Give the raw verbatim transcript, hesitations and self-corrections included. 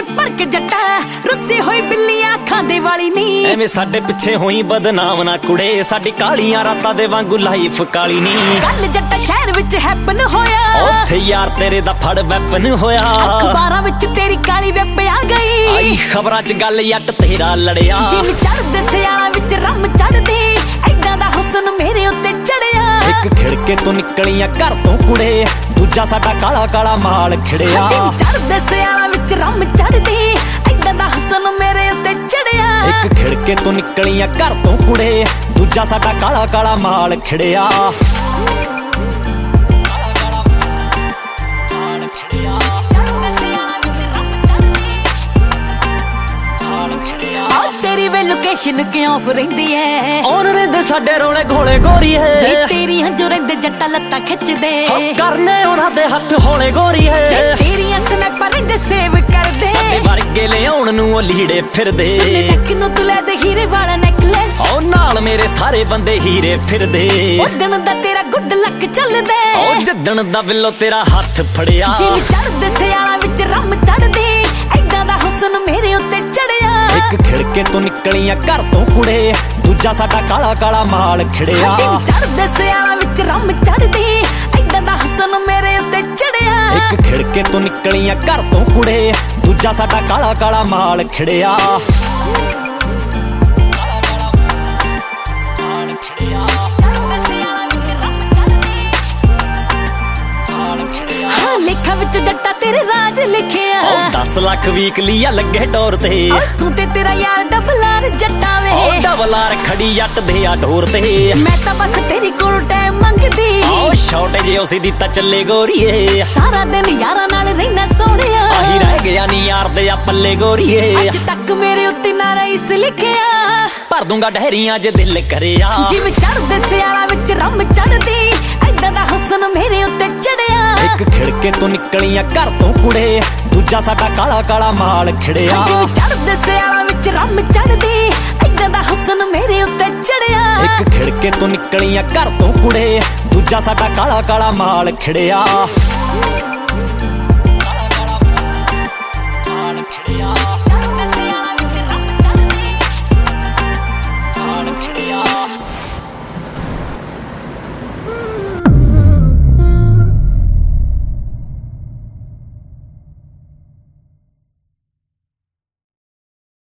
ਭਰ ਕੇ ਜੱਟਾ ਰੁੱਸੇ ਹੋਈ ਬਿੱਲੀਆਂ ਖਾਂਦੇ ਵਾਲੀ ਨੀ। ਐਵੇਂ ਸਾਡੇ ਪਿੱਛੇ ਹੋਈ ਬਦਨਾਮ ਨਾ ਕੁੜੇ, ਸਾਡੀ ਕਾਲੀਆਂ ਰਾਤਾਂ ਦੇ ਵਾਂਗੂ ਲਾਈਫ ਕਾਲੀ ਨੀ। ਕੱਲ ਜੱਟਾ ਸ਼ਹਿਰ ਵਿੱਚ ਹੈਪਨ ਹੋਇਆ, ਉੱਥੇ ਯਾਰ ਤੇਰੇ ਦਾ ਫੜ ਵੈਪਨ ਹੋਇਆ। ਅਖਬਾਰਾਂ ਵਿੱਚ ਤੇਰੀ ਕਾਲੀ ਵੈਪ ਆ ਗਈ, ਆਈ ਖਬਰਾਂ ਚ ਗੱਲ ਯੱਟ ਤੇਰਾ ਲੜਿਆ। ਜਿਵੇਂ ਚੜ੍ਹਦੇ ਸਿਆਲਾਂ ਵਿੱਚ ਰੰਮ ਚੜ੍ਹਦੀ, ਏਦਾਂ ਦਾ ਹੁਸਨ ਮੇਰੇ ਉੱਤੇ ਚੜਿਆ। ਇੱਕ ਖਿੜਕੇ ਤੋਂ ਨਿਕਲੀਆਂ ਘਰ ਤੋਂ ਕੁੜੇ, ਦੂਜਾ ਸਾਡਾ ਕਾਲਾ ਕਾਲਾ ਮਾਲ ਖਿੜਿਆ। ਜਿਵੇਂ ਚੜ੍ਹਦੇ ਸਿਆਲਾਂ ਵਿੱਚ ਰੰਮ ਚੜ੍ਹਦੀ, ਏਦਾਂ ਦਾ ਹੁਸਨ ਮੇਰੇ ਉੱਤੇ ਚੜਿਆ। ਇੱਕ ਖਿੜਕੇ ਤੋਂ ਨਿਕਲੀਆਂ ਘਰ ਤੋਂ ਕੁੜੇ, ਦੂਜਾ ਸਾਡਾ ਕਾਲਾ ਕਾਲਾ ਮਾਲ ਖਿੜਿਆ। ਤੇਰੀ ਵੇ ਲੋਕੇਸ਼ਨ ਕਿਉਂ ਫਰੈਂਦੀ ਐ, ਔਰ ਰਹਿੰਦੇ ਸਾਡੇ ਰੋਲੇ ਘੋਲੇ ਗੋਰੀ ਹੈ। ਤੇਰੀ ਹੰਝੂ ਰਹਿੰਦੇ ਜੱਟਾ ਲੱਤਾਂ ਖਿੱਚਦੇ, ਕਰਨੇ ਉਹਨਾਂ ਦੇ ਹੱਥ ਹੌਲੇ ਗੋਰੀ ਹੈ। ਤੇਰੀਆਂ ਸਨੈਪਰ ਰਹਿੰਦੇ ਸੇਵ ਕਰਦੇ, ਸਾਡੇ ਵਰਗੇ ਲਿਆਉਣ ਨੂੰ ਉਹ ਲੀੜੇ ਫਿਰਦੇ। ਸੁਣੇ ਤੱਕ ਨੂੰ ਤੂੰ ਲੈ ਦੇ ਹੀਰੇ ਵਾਲਾ ਨੈਕਲੈਸ, ਉਹ ਨਾਲ ਮੇਰੇ ਸਾਰੇ ਬੰਦੇ ਹੀਰੇ ਫਿਰਦੇ। ਉਦਣ ਦਾ ਤੇਰਾ ਗੁੱਡ ਲੱਕ ਚੱਲਦਾ, ਉਹ ਜਿੱਦਣ ਦਾ ਬਿੱਲੋ ਤੇਰਾ ਹੱਥ ਫੜਿਆ। ਜਿਵੇਂ ਚੜ੍ਹਦੇ ਸਿਆਲਾਂ ਵਿੱਚ ਰੰਮ ਚੜ੍ਹਦੀ, ਏਦਾਂ ਦਾ ਹੁਸਨ ਮੇਰੇ ਉੱਤੇ ਚੜਿਆ। ਇੱਕ ਖਿੜਕੇ ਤੋਂ ਨਿਕਲੀਆਂ ਘਰ ਤੋਂ ਕੁੜੇ, ਦੂਜਾ ਸਾਡਾ ਕਾਲਾ ਕਾਲਾ ਮਾਲ ਖਿੜਿਆ। ਜਿਵੇਂ ਚੜ੍ਹਦੇ ਸਿਆਲਾਂ ਵਿੱਚ ਰੰਮ ਚੜ੍ਹਦੀ, ਏਦਾਂ ਦਾ ਹੁਸਨ ਮੇਰੇ ਉੱਤੇ ਚੜਿਆ। ਇੱਕ ਖਿੜਕੇ ਤੋਂ ਨਿਕਲੀਆਂ ਘਰ ਤੋਂ ਕੁੜੇ, ਦੂਜਾ ਸਾਡਾ ਕਾਲਾ ਕਾਲਾ ਮਾਲ ਖਿੜਿਆ। ਲੇਖਾਂ ਵਿੱਚ ਜੱਟਾ ਤੇਰੇ ਰਾਜ ਲਿਖਿਆ, ਉਹ ਦਸ ਲੱਖ ਵੀਕਲੀ ਆ ਲੱਗੇ ਟੋਰ ਤੇ। ਤੂੰ ਤੇ ਤੇਰਾ ਯਾਰ ਡਬਲਾਰ ਜੱਟਾ ਵੇ, ਉਹ ਡਬਲਾਰ ਖੜੀ ਜੱਟ ਦੇ ਆ ਢੋਰ ਤੇ। ਮੈਂ ਤਾਂ ਬਸ ਤੇਰੀ ਕੋਲ ਟਾਈਮ ਮੰਗਦੀ, ਉਹ ਛੋਟੇ ਜੇ ਉਸੇ ਦੀ ਤਾਂ ਚੱਲੇ ਗੋਰੀਏ। ਸਾਰਾ ਦਿਨ ਯਾਰਾਂ ਨਾਲ ਰਹਿਣਾ ਸੋਹਣਿਆ, ਆਹੀ ਰਹਿ ਗਿਆ ਨੀ ਯਾਰ ਦੇ ਆ ਪੱਲੇ ਗੋਰੀਏ। ਅੱਜ ਤੱਕ ਮੇਰੇ ਉੱਤੇ ਨਾ ਰਈਸ ਲਿਖਿਆ, ਭਰ ਦੂੰਗਾ ਡਹਿਰੀਆਂ ਜੇ ਦਿਲ ਕਰਿਆ। ਜਿਵੇਂ ਚੜ੍ਹਦੇ ਸਿਆਲਾਂ ਵਿੱਚ ਰੰਮ ਚੜ੍ਹਦੀ, ਏਦਾਂ ਦਾ ਹੁਸਨ ਮੇਰੇ ਉੱਤੇ ਚੜਿਆ। ਇੱਕ ਖਿੜਕੇ ਤੋਂ ਨਿਕਲੀਆਂ ਘਰ ਤੋਂ ਕੁੜੇ, ਦੂਜਾ ਸਾਡਾ ਕਾਲਾ ਕਾਲਾ ਮਾਲ ਖਿੜਿਆ। ਜਿਵੇਂ ਚੜ੍ਹਦੇ ਸਿਆਲਾਂ ਵਿੱਚ ਰੰਮ ਚੜ੍ਹਦੀ, ਏਦਾਂ ਦਾ ਹੁਸਨ ਮੇਰੇ ਉੱਤੇ ਚੜਿਆ। ਇੱਕ ਖਿੜਕੇ ਤੋਂ ਨਿਕਲੀਆਂ ਘਰ ਤੋਂ ਕੁੜੇ, ਦੂਜਾ ਸਾਡਾ ਕਾਲਾ ਕਾਲਾ ਮਾਲ ਖਿੜਿਆ।